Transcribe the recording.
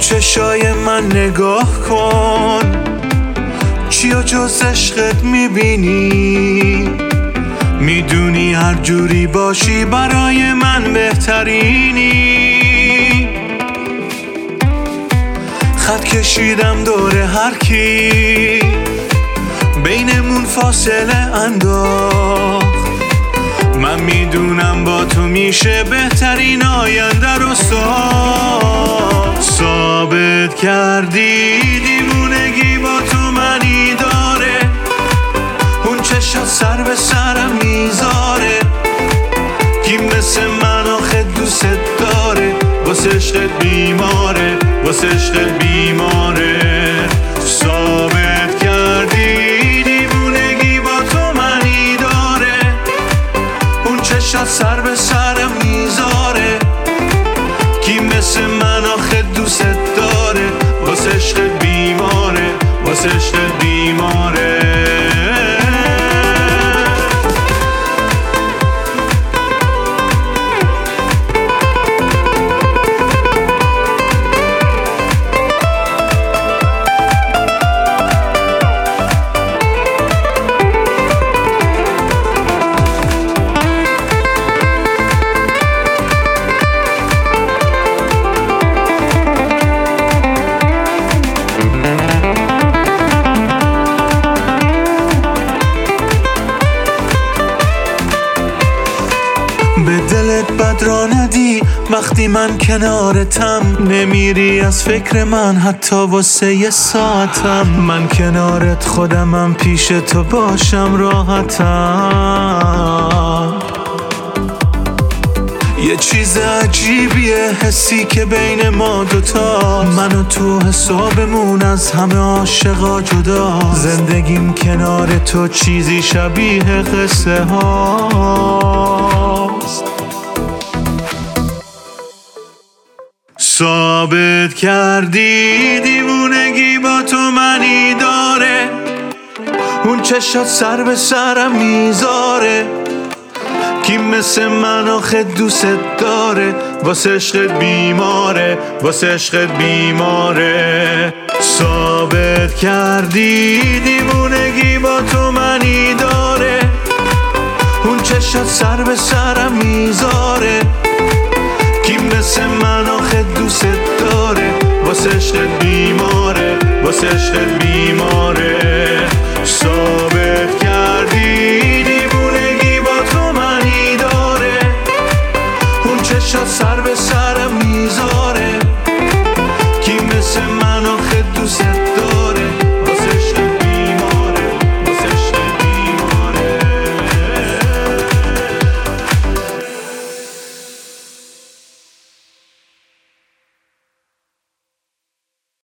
چشای من نگاه کن، چیا جز عشقت میبینی؟ میدونی هر جوری باشی برای من بهترینی. خط کشیدم دور هر کی، بینمون فاصله انداخت. من میدونم با تو میشه بهترین آینده رو ثابت کردی. دیوونگی با تو منی داره، اون چشات سر به سرم میذاره. کی مثل من آخه دوست داره؟ واسه عشقت بیماره، واسه عشقت بیماره. ثابت کردی دیوونگی با تو منی داره، اون چشات سر به سرم میذاره. کی مثل من آخه دوست داره؟ واسه عشقت بیماره، واسه عشقت بیماره. به دلت بد را ندی وقتی من کنارتم، نمیری از فکر من حتی واسه یه ساعتم. من کنارت خودمم، پیش تو باشم راحتم. یه چیز عجیبیه حسی که بین ما دوتا، من و تو حسابمون از همه عاشقا جدا. زندگیم کنار تو چیزی شبیه قصه هاست. ثابت کردی دیوونگی با تو منی داره، اون چشات سر به سرم میذاره. کی مثل من آخه دوست داره؟ واسه عشقت بیماره، واسه عشقت بیماره. ثابت کردی دیوونگی با تو منی داره، اون چشات سر به سرم میذاره. کی مثل من آخه دوست داره؟ واسه عشقت بیماره، واسه عشقت بیماره.